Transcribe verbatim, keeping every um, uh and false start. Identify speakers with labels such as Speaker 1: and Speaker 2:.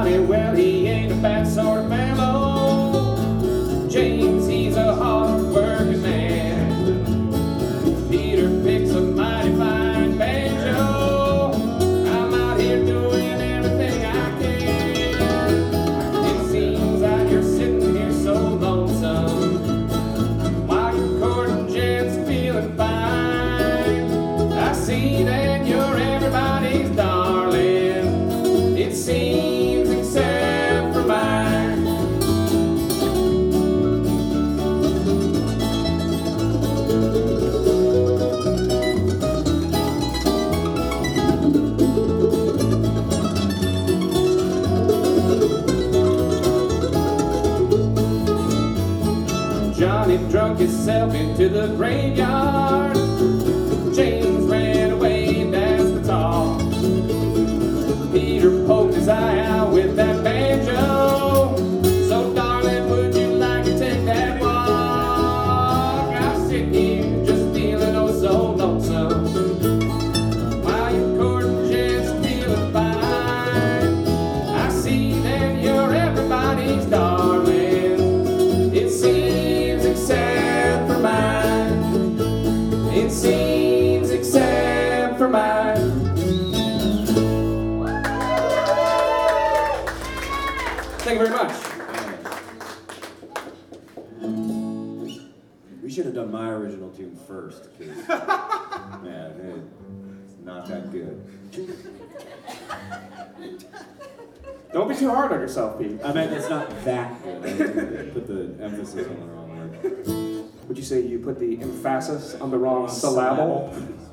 Speaker 1: Johnny, well, he ain't a bad sort of fellow. James, he's a hard-working man. Peter picks a mighty fine banjo. I'm out here doing everything I can. It seems that you're sitting here so lonesome while you're courting Jen's feeling fine. I see that you're everybody's darling, it seems, except for mine. Johnny drunk himself into the graveyard. James ran away, and that's the talk. Peter poked his eye out with that banjo. So darling, would you like to take that walk? I sit here just feeling oh so lonesome while you're courting just feeling fine. I see that you're everybody's darling, it seems, except for mine. It seems, except for mine. Thank you very much.
Speaker 2: We should have done my original tune first, because, man, it's not that good.
Speaker 1: Don't be too hard on yourself, Pete.
Speaker 2: I mean, it's not that good. I put the emphasis on the wrong word.
Speaker 1: Would you say you put the emphasis on the wrong
Speaker 2: Wrong
Speaker 1: syllable?
Speaker 2: syllable.